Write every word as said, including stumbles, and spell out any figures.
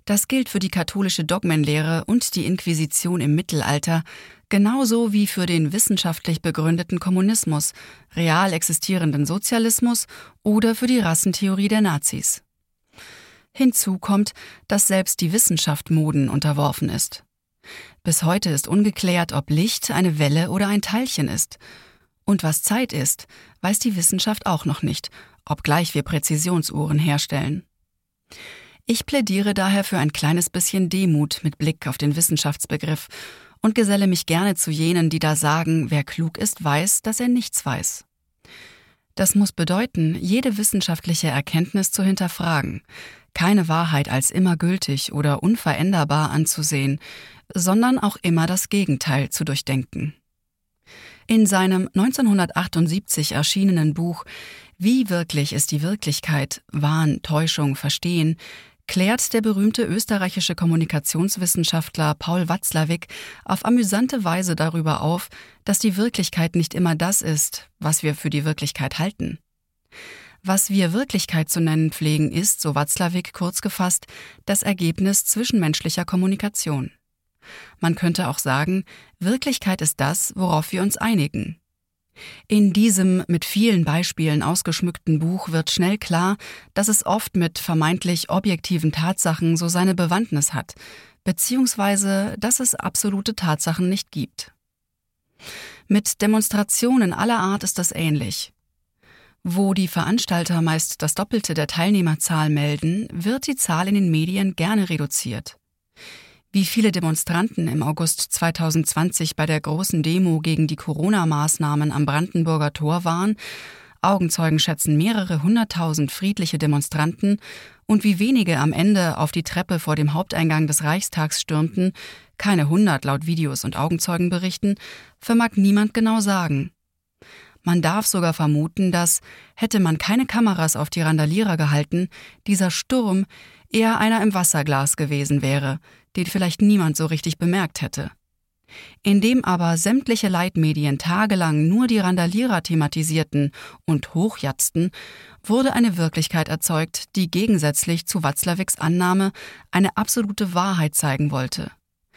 Das gilt für die katholische Dogmenlehre und die Inquisition im Mittelalter, genauso wie für den wissenschaftlich begründeten Kommunismus, real existierenden Sozialismus oder für die Rassentheorie der Nazis. Hinzu kommt, dass selbst die Wissenschaft Moden unterworfen ist. Bis heute ist ungeklärt, ob Licht eine Welle oder ein Teilchen ist. Und was Zeit ist, weiß die Wissenschaft auch noch nicht, obgleich wir Präzisionsuhren herstellen. Ich plädiere daher für ein kleines bisschen Demut mit Blick auf den Wissenschaftsbegriff und geselle mich gerne zu jenen, die da sagen, wer klug ist, weiß, dass er nichts weiß. Das muss bedeuten, jede wissenschaftliche Erkenntnis zu hinterfragen, keine Wahrheit als immer gültig oder unveränderbar anzusehen, sondern auch immer das Gegenteil zu durchdenken. In seinem neunzehnhundertachtundsiebzig erschienenen Buch »Wie wirklich ist die Wirklichkeit? Wahn, Täuschung, Verstehen« klärt der berühmte österreichische Kommunikationswissenschaftler Paul Watzlawick auf amüsante Weise darüber auf, dass die Wirklichkeit nicht immer das ist, was wir für die Wirklichkeit halten. Was wir Wirklichkeit zu nennen pflegen, ist, so Watzlawick kurz gefasst, das Ergebnis zwischenmenschlicher Kommunikation. Man könnte auch sagen, Wirklichkeit ist das, worauf wir uns einigen. In diesem mit vielen Beispielen ausgeschmückten Buch wird schnell klar, dass es oft mit vermeintlich objektiven Tatsachen so seine Bewandtnis hat, beziehungsweise dass es absolute Tatsachen nicht gibt. Mit Demonstrationen aller Art ist das ähnlich. Wo die Veranstalter meist das Doppelte der Teilnehmerzahl melden, wird die Zahl in den Medien gerne reduziert. Wie viele Demonstranten im August zweitausendzwanzig bei der großen Demo gegen die Corona-Maßnahmen am Brandenburger Tor waren, Augenzeugen schätzen mehrere hunderttausend friedliche Demonstranten, und wie wenige am Ende auf die Treppe vor dem Haupteingang des Reichstags stürmten, keine hundert laut Videos und Augenzeugenberichten, vermag niemand genau sagen. Man darf sogar vermuten, dass, hätte man keine Kameras auf die Randalierer gehalten, dieser Sturm eher einer im Wasserglas gewesen wäre, den vielleicht niemand so richtig bemerkt hätte. Indem aber sämtliche Leitmedien tagelang nur die Randalierer thematisierten und hochjatzten, wurde eine Wirklichkeit erzeugt, die gegensätzlich zu Watzlawicks Annahme eine absolute Wahrheit zeigen wollte.